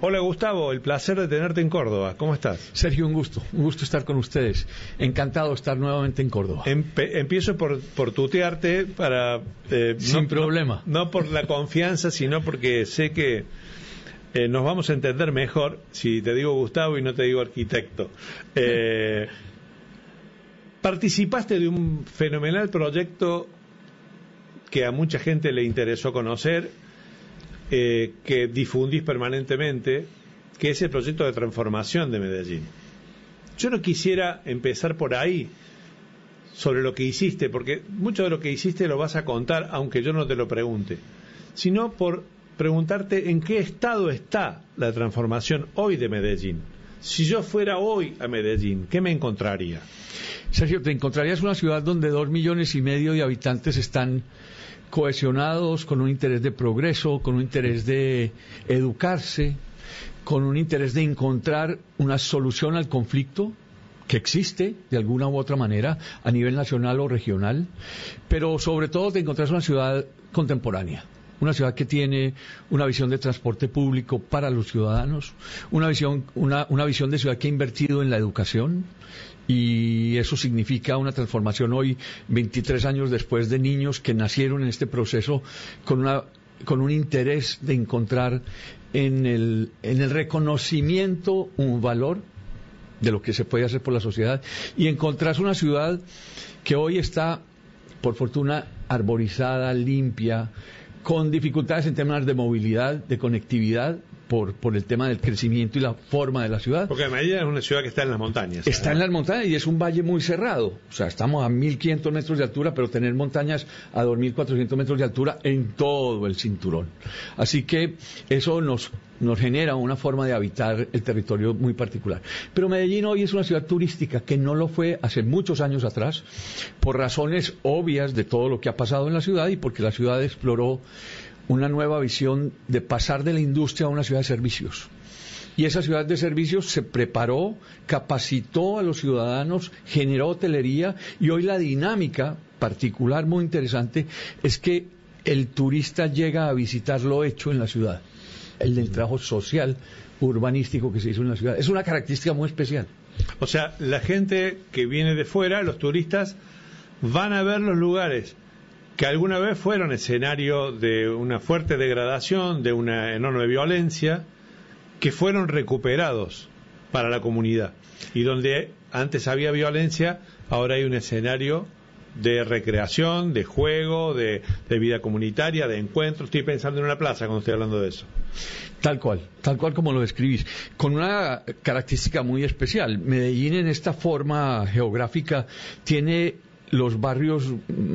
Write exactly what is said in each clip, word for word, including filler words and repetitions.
Hola Gustavo, el placer de tenerte en Córdoba. ¿Cómo estás? Sergio, un gusto, un gusto estar con ustedes. Encantado de estar nuevamente en Córdoba. Empe- empiezo por, por tutearte para... Eh, Sin no, problema. No, no por la confianza, sino porque sé que eh, nos vamos a entender mejor si te digo Gustavo y no te digo arquitecto. Eh, participaste de un fenomenal proyecto que a mucha gente le interesó conocer, eh, que difundís permanentemente, que es el proyecto de transformación de Medellín. Yo no quisiera empezar por ahí, sobre lo que hiciste, porque mucho de lo que hiciste lo vas a contar, aunque yo no te lo pregunte, sino por preguntarte en qué estado está la transformación hoy de Medellín. Si yo fuera hoy a Medellín, ¿qué me encontraría? Sergio, te encontrarías una ciudad donde dos millones y medio de habitantes están cohesionados, con un interés de progreso, con un interés de educarse, con un interés de encontrar una solución al conflicto que existe de alguna u otra manera a nivel nacional o regional, pero sobre todo te encontrás una ciudad contemporánea. Una ciudad que tiene una visión de transporte público para los ciudadanos, una visión, una, una visión de ciudad que ha invertido en la educación, y eso significa una transformación hoy, veintitrés años después, de niños que nacieron en este proceso con una con un interés de encontrar en el, en el reconocimiento un valor de lo que se puede hacer por la sociedad, y encontrás una ciudad que hoy está, por fortuna, arborizada, limpia, con dificultades en temas de movilidad, de conectividad, por, por el tema del crecimiento y la forma de la ciudad. Porque Medellín es una ciudad que está en las montañas. Está ¿no? en las montañas y es un valle muy cerrado. O sea, estamos a mil quinientos metros de altura, pero tener montañas a dos mil cuatrocientos metros de altura en todo el cinturón. Así que eso nos, nos genera una forma de habitar el territorio muy particular. Pero Medellín hoy es una ciudad turística que no lo fue hace muchos años atrás, por razones obvias de todo lo que ha pasado en la ciudad y porque la ciudad exploró una nueva visión de pasar de la industria a una ciudad de servicios. Y esa ciudad de servicios se preparó, capacitó a los ciudadanos, generó hotelería, y hoy la dinámica particular muy interesante es que el turista llega a visitar lo hecho en la ciudad, el del trabajo social, urbanístico que se hizo en la ciudad. Es una característica muy especial. O sea, la gente que viene de fuera, los turistas, van a ver los lugares que alguna vez fueron escenario de una fuerte degradación, de una enorme violencia, que fueron recuperados para la comunidad. Y donde antes había violencia, ahora hay un escenario de recreación, de juego, de, de vida comunitaria, de encuentros. Estoy pensando en una plaza cuando estoy hablando de eso. Tal cual, tal cual como lo describís, con una característica muy especial. Medellín, en esta forma geográfica, tiene los barrios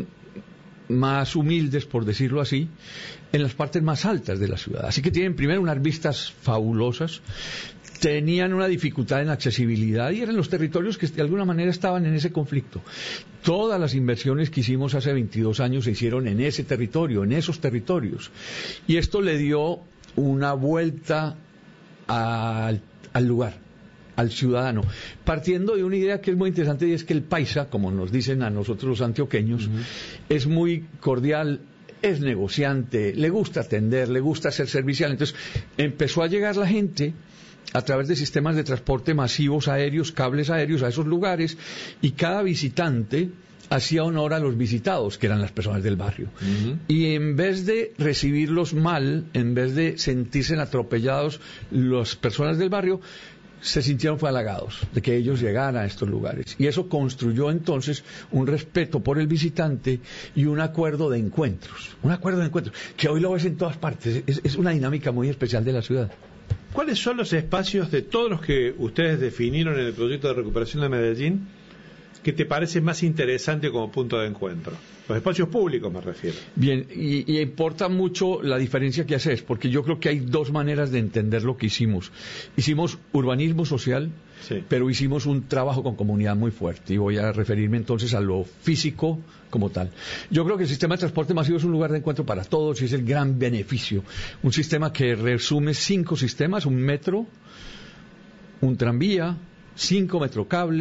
más humildes, por decirlo así, en las partes más altas de la ciudad. Así que tienen primero unas vistas fabulosas, tenían una dificultad en accesibilidad y eran los territorios que de alguna manera estaban en ese conflicto. Todas las inversiones que hicimos hace veintidós años se hicieron en ese territorio, en esos territorios. Y esto le dio una vuelta al, al lugar, al ciudadano, partiendo de una idea que es muy interesante, y es que el paisa, como nos dicen a nosotros los antioqueños, uh-huh, es muy cordial, es negociante, le gusta atender, le gusta ser servicial. Entonces empezó a llegar la gente a través de sistemas de transporte masivos aéreos, cables aéreos a esos lugares, y cada visitante hacía honor a los visitados, que eran las personas del barrio. Uh-huh. Y en vez de recibirlos mal, en vez de sentirse atropellados las personas del barrio, se sintieron fue halagados de que ellos llegaran a estos lugares. Y eso construyó entonces un respeto por el visitante y un acuerdo de encuentros. Un acuerdo de encuentros, que hoy lo ves en todas partes. Es, es una dinámica muy especial de la ciudad. ¿Cuáles son los espacios de todos los que ustedes definieron en el proyecto de recuperación de Medellín que te parece más interesante como punto de encuentro? Los espacios públicos me refiero. Bien, y, y importa mucho la diferencia que haces, porque yo creo que hay dos maneras de entender lo que hicimos. Hicimos urbanismo social, sí, pero hicimos un trabajo con comunidad muy fuerte, y voy a referirme entonces a lo físico como tal. Yo creo que el sistema de transporte masivo es un lugar de encuentro para todos y es el gran beneficio. Un sistema que resume cinco sistemas: un metro, un tranvía, cinco metrocables,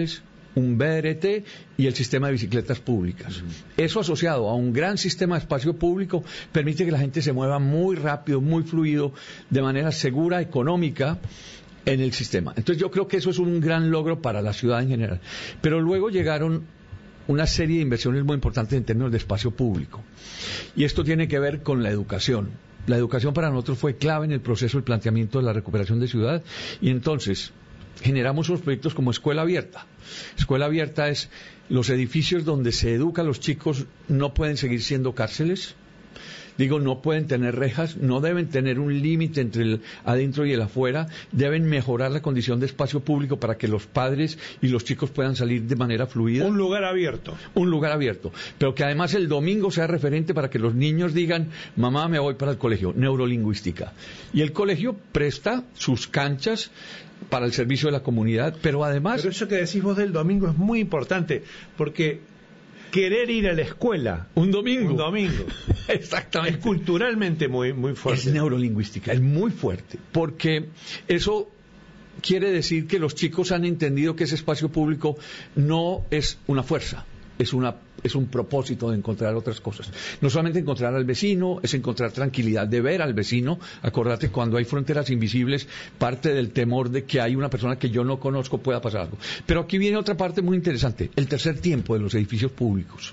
un B R T y el sistema de bicicletas públicas. Uh-huh. Eso asociado a un gran sistema de espacio público permite que la gente se mueva muy rápido, muy fluido, de manera segura, económica en el sistema. Entonces yo creo que eso es un gran logro para la ciudad en general. Pero luego llegaron una serie de inversiones muy importantes en términos de espacio público. Y esto tiene que ver con la educación. La educación para nosotros fue clave en el proceso del planteamiento de la recuperación de ciudad, y entonces generamos unos proyectos como Escuela Abierta. Escuela Abierta es los edificios donde se educa a los chicos no pueden seguir siendo cárceles. Digo, no pueden tener rejas, no deben tener un límite entre el adentro y el afuera, deben mejorar la condición de espacio público para que los padres y los chicos puedan salir de manera fluida. Un lugar abierto. Un lugar abierto, pero que además el domingo sea referente para que los niños digan, mamá, me voy para el colegio, neurolingüística. Y el colegio presta sus canchas para el servicio de la comunidad, pero además... Pero eso que decís vos del domingo es muy importante, porque... querer ir a la escuela un domingo un domingo exactamente, es culturalmente muy muy fuerte, es neurolingüística, es muy fuerte, porque eso quiere decir que los chicos han entendido que ese espacio público no es una fuerza, es una es un propósito de encontrar otras cosas. No solamente encontrar al vecino, es encontrar tranquilidad de ver al vecino. Acordate, cuando hay fronteras invisibles, parte del temor de que hay una persona que yo no conozco pueda pasar algo. Pero aquí viene otra parte muy interesante, el tercer tiempo de los edificios públicos.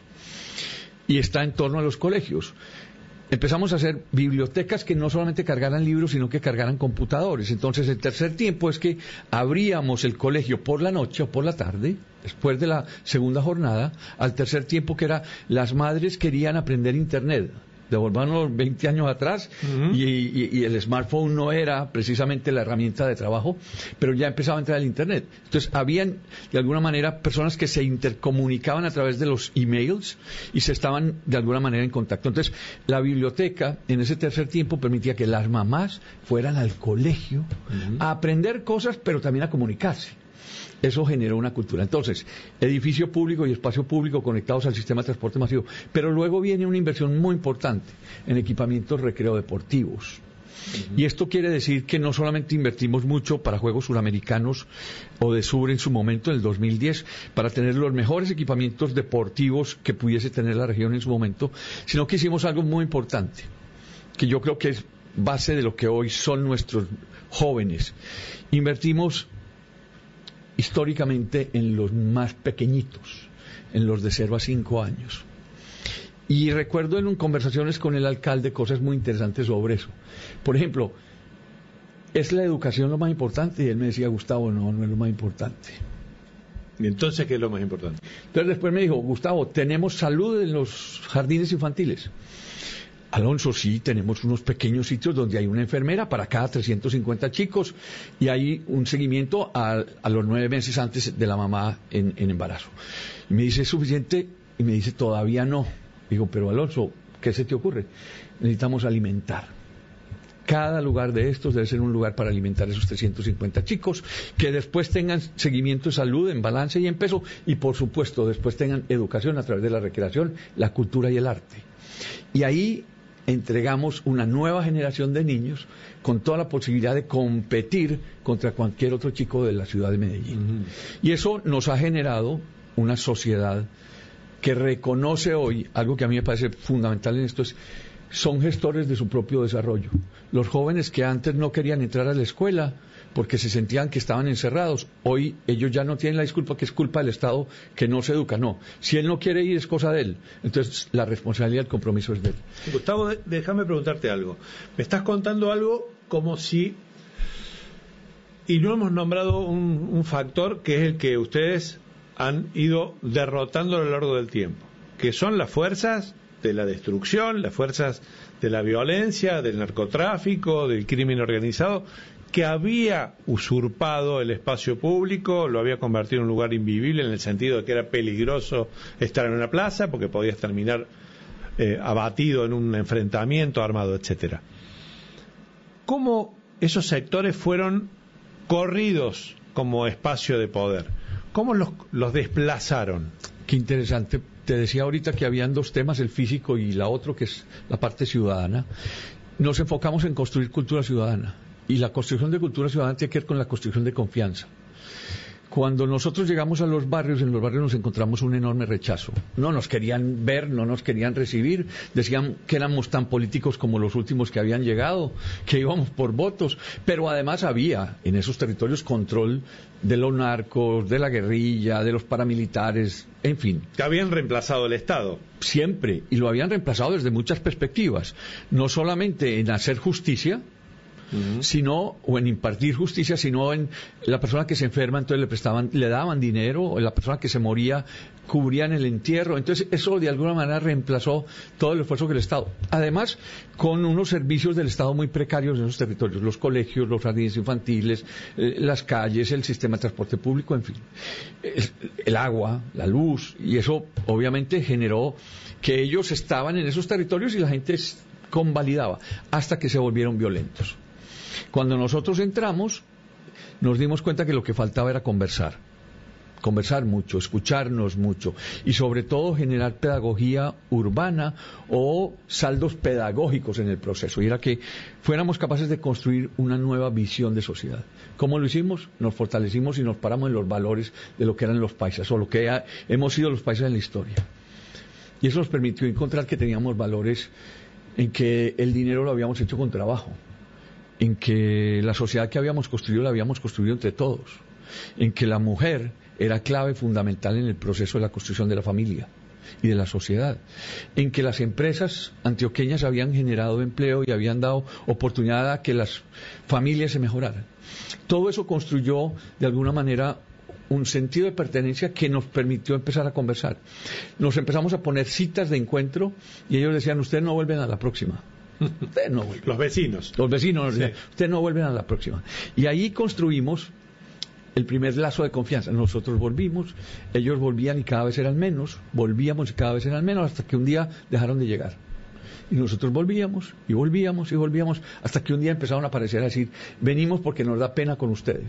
Y está en torno a los colegios. Empezamos a hacer bibliotecas que no solamente cargaran libros, sino que cargaran computadores. Entonces, el tercer tiempo es que abríamos el colegio por la noche o por la tarde, después de la segunda jornada, al tercer tiempo, que era las madres querían aprender Internet. Devolvámonos veinte años atrás, uh-huh. y, y, y el smartphone no era precisamente la herramienta de trabajo, pero ya empezaba a entrar el Internet. Entonces, habían, de alguna manera, personas que se intercomunicaban a través de los emails y se estaban, de alguna manera, en contacto. Entonces, la biblioteca, en ese tercer tiempo, permitía que las mamás fueran al colegio uh-huh. a aprender cosas, pero también a comunicarse. Eso generó una cultura. Entonces, edificio público y espacio público conectados al sistema de transporte masivo. Pero luego viene una inversión muy importante en equipamientos recreo-deportivos. Uh-huh. Y esto quiere decir que no solamente invertimos mucho para Juegos Suramericanos o de Sur en su momento, en el dos mil diez, para tener los mejores equipamientos deportivos que pudiese tener la región en su momento, sino que hicimos algo muy importante, que yo creo que es base de lo que hoy son nuestros jóvenes. Invertimos históricamente en los más pequeñitos, en los de cero a cinco años. Y recuerdo en conversaciones con el alcalde cosas muy interesantes sobre eso. Por ejemplo, ¿es la educación lo más importante? Y él me decía, Gustavo, no, no es lo más importante. ¿Y entonces qué es lo más importante? Entonces después me dijo, Gustavo, ¿tenemos salud en los jardines infantiles? Alonso, sí, tenemos unos pequeños sitios donde hay una enfermera para cada trescientos cincuenta chicos y hay un seguimiento a, a los nueve meses antes de la mamá en, en embarazo. Y me dice, ¿es suficiente? Y me dice, todavía no. Digo, pero Alonso, ¿qué se te ocurre? Necesitamos alimentar. Cada lugar de estos debe ser un lugar para alimentar a esos trescientos cincuenta chicos, que después tengan seguimiento de salud en balance y en peso, y por supuesto después tengan educación a través de la recreación, la cultura y el arte. Y ahí entregamos una nueva generación de niños con toda la posibilidad de competir contra cualquier otro chico de la ciudad de Medellín. Uh-huh. Y eso nos ha generado una sociedad que reconoce hoy, algo que a mí me parece fundamental en esto, es son gestores de su propio desarrollo. Los jóvenes que antes no querían entrar a la escuela porque se sentían que estaban encerrados, hoy ellos ya no tienen la disculpa que es culpa del Estado que no se educa, no. Si él no quiere ir es cosa de él, entonces la responsabilidad, el compromiso es de él. Gustavo, déjame preguntarte algo. Me estás contando algo como si, y no hemos nombrado un, un factor que es el que ustedes han ido derrotando a lo largo del tiempo, que son las fuerzas de la destrucción, las fuerzas de la violencia, del narcotráfico, del crimen organizado, que había usurpado el espacio público, lo había convertido en un lugar invivible en el sentido de que era peligroso estar en una plaza porque podías terminar eh, abatido en un enfrentamiento armado, etcétera. ¿Cómo esos sectores fueron corridos como espacio de poder? ¿Cómo los, los desplazaron? Qué interesante. Te decía ahorita que habían dos temas, el físico y la otra, que es la parte ciudadana. Nos enfocamos en construir cultura ciudadana. Y la construcción de cultura ciudadana tiene que ver con la construcción de confianza. Cuando nosotros llegamos a los barrios, en los barrios nos encontramos un enorme rechazo. No nos querían ver, no nos querían recibir, decían que éramos tan políticos como los últimos que habían llegado, que íbamos por votos, pero además había en esos territorios control de los narcos, de la guerrilla, de los paramilitares, en fin. Que habían reemplazado el Estado. Siempre, y lo habían reemplazado desde muchas perspectivas, no solamente en hacer justicia, Uh-huh. sino o en impartir justicia, sino en la persona que se enferma, entonces le prestaban, le daban dinero, o la persona que se moría cubrían el entierro. Entonces eso de alguna manera reemplazó todo el esfuerzo del Estado, además con unos servicios del Estado muy precarios en esos territorios, los colegios, los jardines infantiles, eh, las calles, el sistema de transporte público, en fin, el, el agua, la luz, y eso obviamente generó que ellos estaban en esos territorios y la gente convalidaba hasta que se volvieron violentos. Cuando nosotros entramos, nos dimos cuenta que lo que faltaba era conversar. Conversar mucho, escucharnos mucho y sobre todo generar pedagogía urbana o saldos pedagógicos en el proceso. Y era que fuéramos capaces de construir una nueva visión de sociedad. ¿Cómo lo hicimos? Nos fortalecimos y nos paramos en los valores de lo que eran los paisas o lo que ha, hemos sido los paisas en la historia. Y eso nos permitió encontrar que teníamos valores en que el dinero lo habíamos hecho con trabajo, en que la sociedad que habíamos construido la habíamos construido entre todos, en que la mujer era clave fundamental en el proceso de la construcción de la familia y de la sociedad, en que las empresas antioqueñas habían generado empleo y habían dado oportunidad a que las familias se mejoraran. Todo eso construyó de alguna manera un sentido de pertenencia que nos permitió empezar a conversar. Nos empezamos a poner citas de encuentro y ellos decían, ustedes no vuelven a la próxima. Ustedes no vuelven. Los vecinos. Los vecinos, sí. Ustedes no vuelven a la próxima. Y ahí construimos el primer lazo de confianza. Nosotros volvimos, ellos volvían y cada vez eran menos, volvíamos y cada vez eran menos, hasta que un día dejaron de llegar. Y nosotros volvíamos, y volvíamos, y volvíamos, hasta que un día empezaron a aparecer a decir, venimos porque nos da pena con ustedes.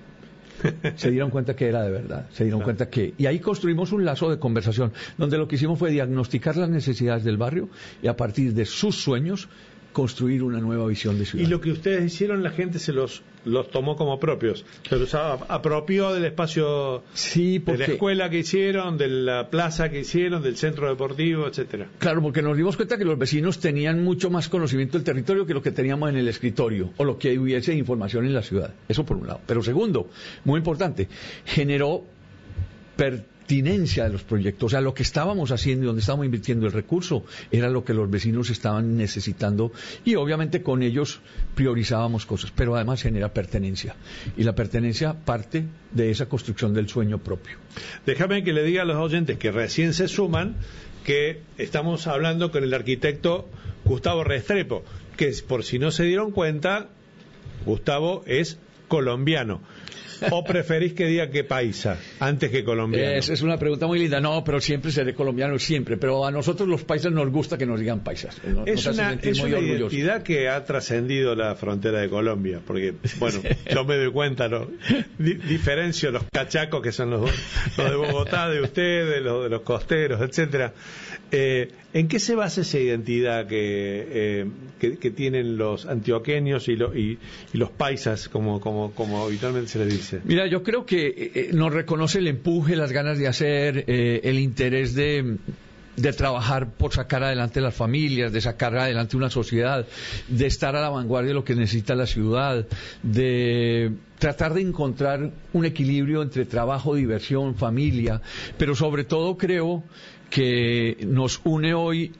Se dieron cuenta que era de verdad, se dieron claro. cuenta que... Y ahí construimos un lazo de conversación, donde lo que hicimos fue diagnosticar las necesidades del barrio y a partir de sus sueños construir una nueva visión de ciudad. Y lo que ustedes hicieron, la gente se los los tomó como propios, se los apropió del espacio, sí, porque, de la escuela que hicieron, de la plaza que hicieron, del centro deportivo, etcétera. Claro, porque nos dimos cuenta que los vecinos tenían mucho más conocimiento del territorio que lo que teníamos en el escritorio o lo que hubiese información en la ciudad. Eso por un lado. Pero segundo, muy importante, generó pertinencia de los proyectos. O sea, lo que estábamos haciendo y donde estábamos invirtiendo el recurso era lo que los vecinos estaban necesitando y obviamente con ellos priorizábamos cosas, pero además genera pertenencia. Y la pertenencia parte de esa construcción del sueño propio. Déjame que le diga a los oyentes que recién se suman que estamos hablando con el arquitecto Gustavo Restrepo, que por si no se dieron cuenta, Gustavo es colombiano. ¿O preferís que diga que paisa antes que colombiano? Esa es una pregunta muy linda. No, pero siempre seré colombiano, siempre. Pero a nosotros los paisas nos gusta que nos digan paisas. Nos, es nos una, es una identidad que ha trascendido la frontera de Colombia. Porque, bueno, yo me doy cuenta, ¿no? Di, diferencio los cachacos, que son los, los de Bogotá, de ustedes, los de los costeros, etcétera. Eh, ¿En qué se basa esa identidad que, eh, que, que tienen los antioqueños y, lo, y, y los paisas, como, como, como habitualmente se les dice? Mira, yo creo que eh, nos reconoce el empuje, las ganas de hacer, eh, el interés de, de trabajar por sacar adelante las familias, de sacar adelante una sociedad, de estar a la vanguardia de lo que necesita la ciudad, de tratar de encontrar un equilibrio entre trabajo, diversión, familia, pero sobre todo creo que nos une hoy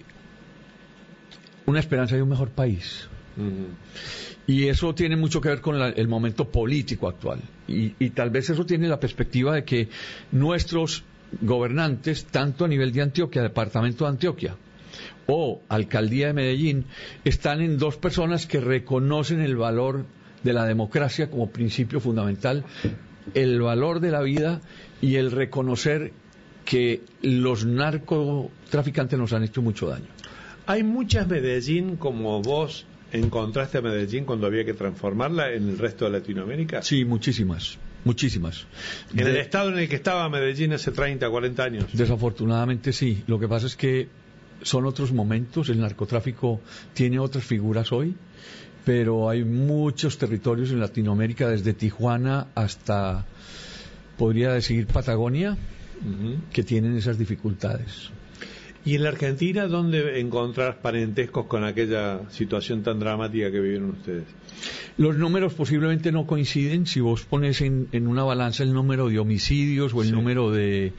una esperanza de un mejor país. Uh-huh. Y eso tiene mucho que ver con la, el momento político actual. Y, y tal vez eso tiene la perspectiva de que nuestros gobernantes, tanto a nivel de Antioquia, departamento de Antioquia, o alcaldía de Medellín, están en dos personas que reconocen el valor de la democracia como principio fundamental, el valor de la vida y el reconocer que los narcotraficantes nos han hecho mucho daño. Hay muchas Medellín como vos encontraste a Medellín cuando había que transformarla en el resto de Latinoamérica. Sí, muchísimas, muchísimas. En de... el estado en el que estaba Medellín hace treinta, cuarenta años. Desafortunadamente sí. Lo que pasa es que son otros momentos, el narcotráfico tiene otras figuras hoy, pero hay muchos territorios en Latinoamérica, desde Tijuana hasta podría decir Patagonia, Uh-huh. que tienen esas dificultades. ¿Y en la Argentina dónde encontrar parentescos con aquella situación tan dramática que vivieron ustedes? Los números posiblemente no coinciden. Si vos pones en, en una balanza el número de homicidios o el Sí. número de,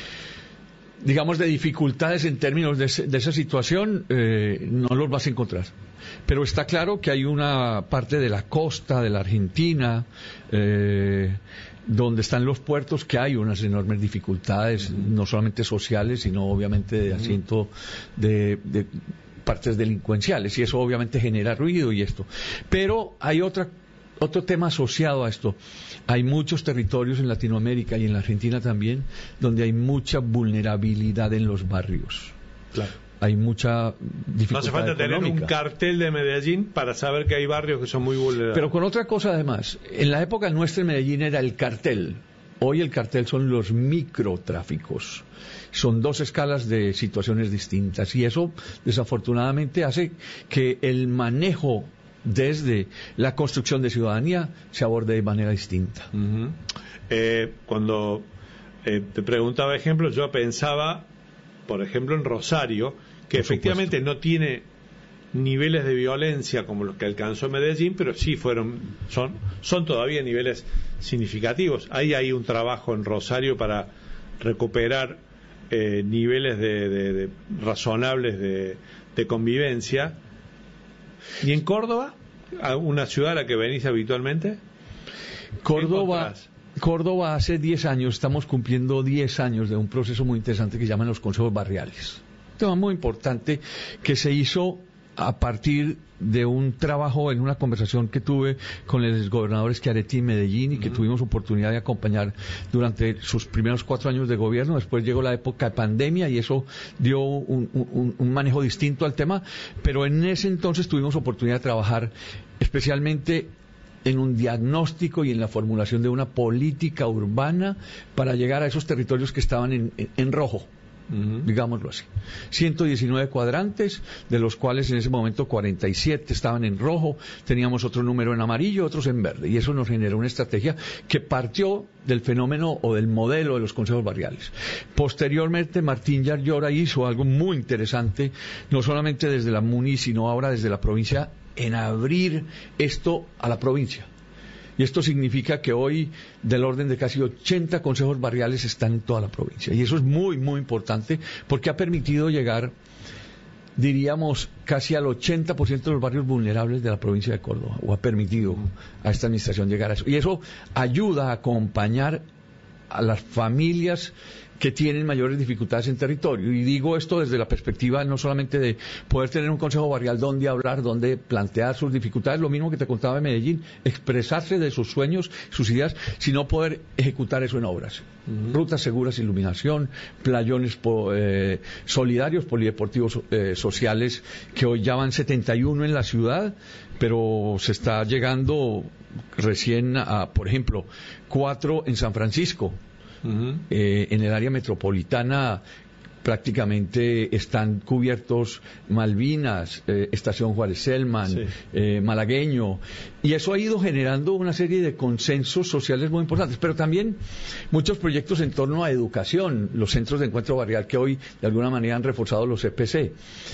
digamos, de dificultades en términos de, de esa situación, eh, no los vas a encontrar. Pero está claro que hay una parte de la costa de la Argentina, eh, donde están los puertos, que hay unas enormes dificultades, uh-huh. no solamente sociales, sino obviamente de asiento de, de partes delincuenciales, y eso obviamente genera ruido y esto. Pero hay otra otro tema asociado a esto. Hay muchos territorios en Latinoamérica y en la Argentina también donde hay mucha vulnerabilidad en los barrios. Claro. Hay mucha dificultad No hace falta económica. tener un cartel de Medellín para saber que hay barrios que son muy vulnerables. Pero con otra cosa además, en la época nuestra en Medellín era el cartel. Hoy el cartel son los microtráficos. Son dos escalas de situaciones distintas y eso desafortunadamente hace que el manejo desde la construcción de ciudadanía se aborde de manera distinta. Uh-huh. eh, cuando eh, te preguntaba ejemplos, yo pensaba, por ejemplo, en Rosario, que Por efectivamente supuesto. no tiene niveles de violencia como los que alcanzó Medellín, pero sí fueron, son, son todavía niveles significativos. Ahí hay un trabajo en Rosario para recuperar eh, niveles de, de, de razonables de, de convivencia. ¿Y en Córdoba, una ciudad a la que venís habitualmente? Córdoba, Córdoba hace diez años, estamos cumpliendo diez años de un proceso muy interesante que se llaman los consejos barriales. Un tema muy importante que se hizo a partir de un trabajo en una conversación que tuve con el exgobernador Schiaretti en Medellín y que uh-huh. tuvimos oportunidad de acompañar durante sus primeros cuatro años de gobierno. Después llegó la época de pandemia y eso dio un, un, un manejo distinto al tema, pero en ese entonces tuvimos oportunidad de trabajar especialmente en un diagnóstico y en la formulación de una política urbana para llegar a esos territorios que estaban en, en, en rojo. Uh-huh. Digámoslo así, ciento diecinueve cuadrantes, de los cuales en ese momento cuarenta y siete estaban en rojo, teníamos otro número en amarillo, otros en verde, y eso nos generó una estrategia que partió del fenómeno o del modelo de los consejos barriales. Posteriormente Martín Yarlora hizo algo muy interesante, no solamente desde la MUNI, sino ahora desde la provincia, en abrir esto a la provincia. Y esto significa que hoy del orden de casi ochenta consejos barriales están en toda la provincia. Y eso es muy, muy importante porque ha permitido llegar, diríamos, casi al ochenta por ciento de los barrios vulnerables de la provincia de Córdoba. O ha permitido a esta administración llegar a eso. Y eso ayuda a acompañar a las familias que tienen mayores dificultades en territorio. Y digo esto desde la perspectiva no solamente de poder tener un consejo barrial donde hablar, donde plantear sus dificultades, lo mismo que te contaba de Medellín, expresarse de sus sueños, sus ideas, sino poder ejecutar eso en obras. Uh-huh. Rutas seguras, iluminación, playones po, eh, solidarios, polideportivos eh, sociales, que hoy ya van setenta y uno en la ciudad, pero se está llegando recién a, por ejemplo, cuatro en San Francisco. Uh-huh. Eh, en el área metropolitana prácticamente están cubiertos Malvinas, eh, Estación Juárez Selman, sí. eh, Malagueño, y eso ha ido generando una serie de consensos sociales muy importantes, pero también muchos proyectos en torno a educación, los centros de encuentro barrial que hoy de alguna manera han reforzado los C P C.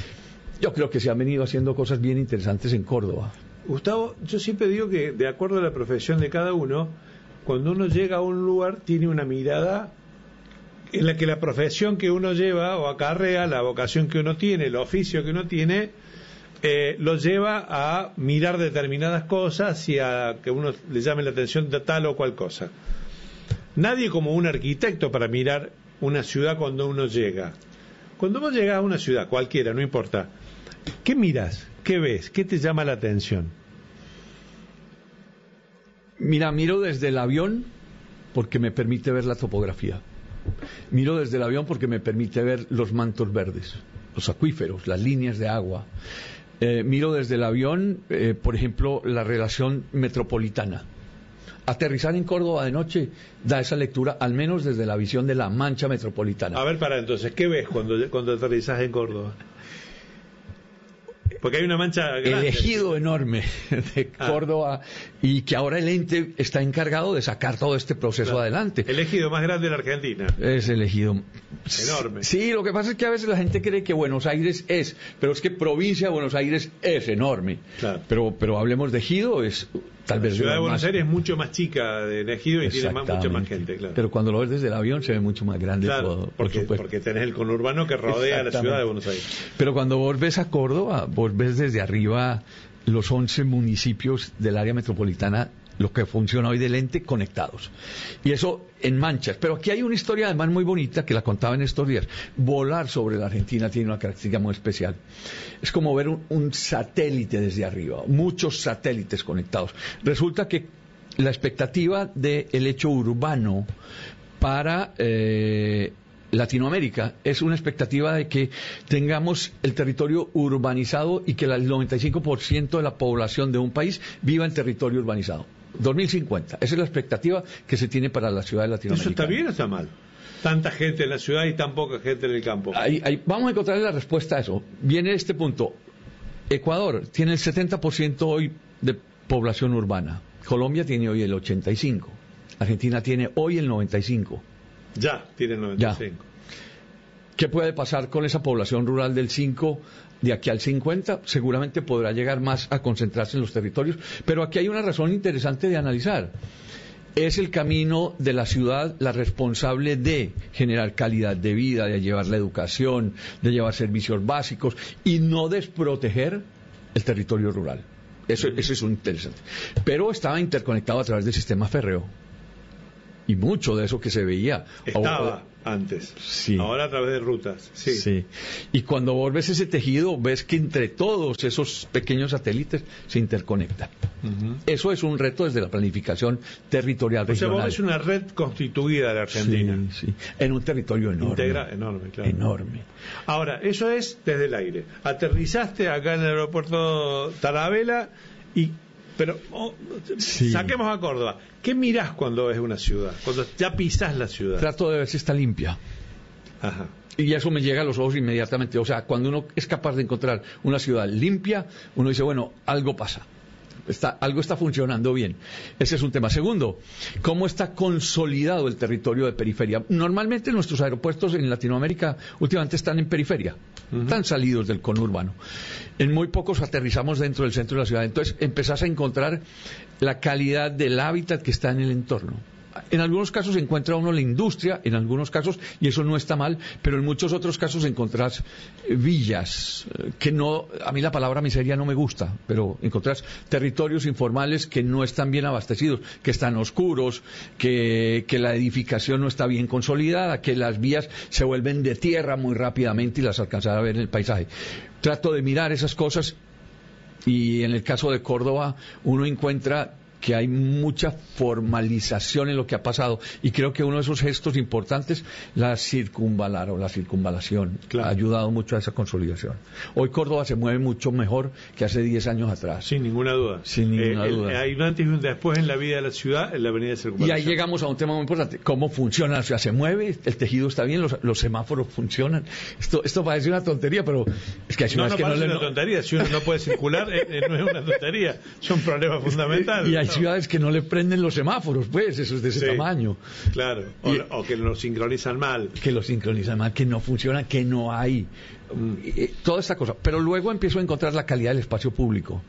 Yo creo que se han venido haciendo cosas bien interesantes en Córdoba. Gustavo, yo siempre digo que de acuerdo a la profesión de cada uno, cuando uno llega a un lugar tiene una mirada en la que la profesión que uno lleva o acarrea, la vocación que uno tiene, el oficio que uno tiene, eh, lo lleva a mirar determinadas cosas y a que uno le llame la atención de tal o cual cosa. Nadie como un arquitecto para mirar una ciudad cuando uno llega. Cuando vos llegas a una ciudad, cualquiera, no importa, ¿qué miras? ¿Qué ves? ¿Qué te llama la atención? Mira, miro desde el avión porque me permite ver la topografía. Miro desde el avión porque me permite ver los mantos verdes, los acuíferos, las líneas de agua. Eh, miro desde el avión, eh, por ejemplo, la relación metropolitana. Aterrizar en Córdoba de noche da esa lectura, al menos desde la visión de la mancha metropolitana. A ver, para entonces, ¿qué ves cuando, cuando aterrizas en Córdoba? Porque hay una mancha grande. El ejido enorme de Córdoba, ah. y que ahora el ente está encargado de sacar todo este proceso claro. adelante. El ejido más grande de la Argentina. Es el ejido enorme. Sí, lo que pasa es que a veces la gente cree que Buenos Aires es, pero es que provincia de Buenos Aires es enorme. Claro. Pero, pero hablemos de ejido, es tal la vez... La ciudad de Buenos más... Aires es mucho más chica del ejido y tiene más, mucha más gente, claro. Pero cuando lo ves desde el avión se ve mucho más grande claro, todo. Porque, por porque tenés el conurbano que rodea la ciudad de Buenos Aires. Pero cuando vos ves a Córdoba, vos ves desde arriba los once municipios del área metropolitana, lo que funciona hoy del ente, conectados. Y eso en manchas. Pero aquí hay una historia además muy bonita que la contaba en estos días. Volar sobre la Argentina tiene una característica muy especial. Es como ver un, un satélite desde arriba, muchos satélites conectados. Resulta que la expectativa del hecho urbano para... Eh, Latinoamérica es una expectativa de que tengamos el territorio urbanizado y que el noventa y cinco por ciento de la población de un país viva en territorio urbanizado. dos mil cincuenta. Esa es la expectativa que se tiene para la ciudad de Latinoamérica. ¿Eso está bien o está mal? Tanta gente en la ciudad y tan poca gente en el campo. Ahí, ahí, vamos a encontrar la respuesta a eso. Viene este punto. Ecuador tiene el setenta por ciento hoy de población urbana. Colombia tiene hoy el ochenta y cinco por ciento. Argentina tiene hoy el noventa y cinco por ciento. Ya, tiene el noventa y cinco. Ya. ¿Qué puede pasar con esa población rural del cinco de aquí al cincuenta? Seguramente podrá llegar más a concentrarse en los territorios, pero aquí hay una razón interesante de analizar. Es el camino de la ciudad la responsable de generar calidad de vida, de llevar la educación, de llevar servicios básicos y no desproteger el territorio rural. Eso, eso es un interesante. Pero estaba interconectado a través del sistema férreo. Y mucho de eso que se veía estaba o, antes, sí. Ahora a través de rutas, sí. sí. Y cuando vos ves ese tejido, ves que entre todos esos pequeños satélites se interconectan. Uh-huh. Eso es un reto desde la planificación territorial regional. O sea, vos ves una red constituida de la Argentina. Sí, sí. En un territorio enorme. Integra, enorme, claro. Enorme. Ahora, eso es desde el aire. Aterrizaste acá en el aeropuerto Tarabela y... Pero oh, sí. Saquemos a Córdoba. ¿Qué mirás cuando ves una ciudad? Cuando ya pisás la ciudad. Trato de ver si está limpia. Ajá. Y eso me llega a los ojos inmediatamente. O sea, cuando uno es capaz de encontrar una ciudad limpia, uno dice, bueno, algo pasa. Está, algo está funcionando bien. Ese es un tema. Segundo, ¿cómo está consolidado el territorio de periferia? Normalmente nuestros aeropuertos en Latinoamérica últimamente están en periferia, uh-huh. Están salidos del conurbano. En muy pocos aterrizamos dentro del centro de la ciudad. Entonces empezás a encontrar la calidad del hábitat que está en el entorno. En algunos casos encuentra uno la industria, en algunos casos, y eso no está mal, pero en muchos otros casos encontrás villas, que no, a mí la palabra miseria no me gusta, pero encontrás territorios informales que no están bien abastecidos, que están oscuros, que, que la edificación no está bien consolidada, que las vías se vuelven de tierra muy rápidamente y las alcanzar a ver en el paisaje. Trato de mirar esas cosas y en el caso de Córdoba uno encuentra que hay mucha formalización en lo que ha pasado y creo que uno de esos gestos importantes, la circunvalar o la circunvalación, claro. Ha ayudado mucho a esa consolidación. Hoy Córdoba se mueve mucho mejor que hace diez años atrás. Sin ninguna duda. Sin ninguna eh, duda. El, hay un antes y un después en la vida de la ciudad, en la avenida de circunvalación. Y ahí llegamos a un tema muy importante, cómo funciona la ciudad, se mueve, el tejido está bien, los, los semáforos funcionan. Esto esto parece una tontería, pero es que hay ciudades no, no que no le... No, no parece una tontería, si uno no puede circular, eh, eh, no es una tontería, es un problema fundamental. Y hay ¿no? ciudades que no le prenden los semáforos, pues, eso es de ese sí, tamaño. Claro, o, y, o que lo sincronizan mal. Que lo sincronizan mal, que no funciona, que no hay. Mm. Eh, toda esta cosa. Pero luego empiezo a encontrar la calidad del espacio público.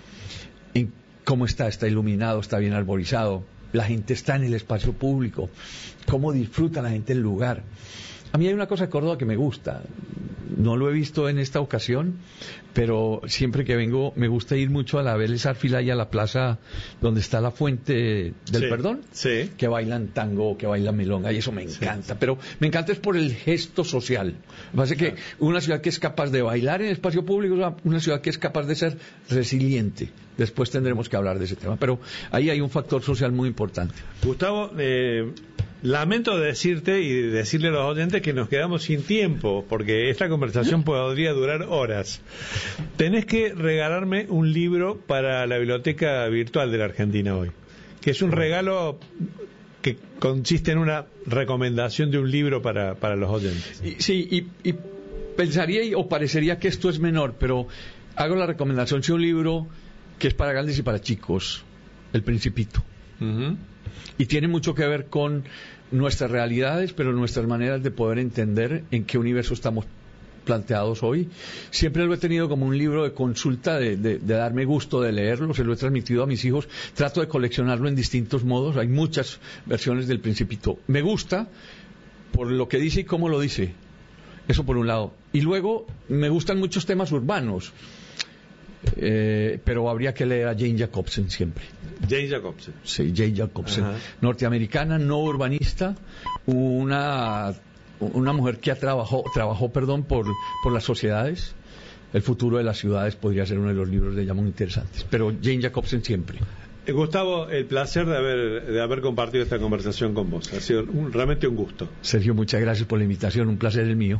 En cómo está, está iluminado, está bien arborizado. La gente está en el espacio público. Cómo disfruta la gente el lugar. A mí hay una cosa de Córdoba que me gusta. No lo he visto en esta ocasión, pero siempre que vengo me gusta ir mucho a la Vélez Arfila y a la plaza donde está la fuente del sí, perdón, sí. Que bailan tango, que bailan milonga, y eso me encanta. Sí. Pero me encanta es por el gesto social. Me parece claro. Que una ciudad que es capaz de bailar en el espacio público es una ciudad que es capaz de ser resiliente. Después tendremos que hablar de ese tema, pero ahí hay un factor social muy importante. Gustavo, eh... lamento decirte y decirle a los oyentes que nos quedamos sin tiempo, porque esta conversación podría durar horas. Tenés que regalarme un libro para la biblioteca virtual de la Argentina hoy, que es un regalo que consiste en una recomendación de un libro para, para los oyentes. Sí, y, y pensaría o parecería que esto es menor, pero hago la recomendación de un libro que es para grandes y para chicos, El Principito. Uh-huh. Y tiene mucho que ver con nuestras realidades, pero nuestras maneras de poder entender en qué universo estamos planteados hoy. Siempre lo he tenido como un libro de consulta, de, de, de darme gusto de leerlo, se lo he transmitido a mis hijos, trato de coleccionarlo en distintos modos, hay muchas versiones del Principito. Me gusta por lo que dice y cómo lo dice, eso por un lado. Y luego me gustan muchos temas urbanos, eh, pero habría que leer a Jane Jacobsen siempre. Jane Jacobsen. Sí, Jane Jacobsen, Ajá. Norteamericana, no urbanista, una una mujer que ha trabajó, trabajó perdón, por, por las sociedades. El futuro de las ciudades podría ser uno de los libros de ella muy interesantes. Pero Jane Jacobsen siempre. Eh, Gustavo, el placer de haber, de haber compartido esta conversación con vos. Ha sido un, realmente un gusto. Sergio, muchas gracias por la invitación. Un placer el mío.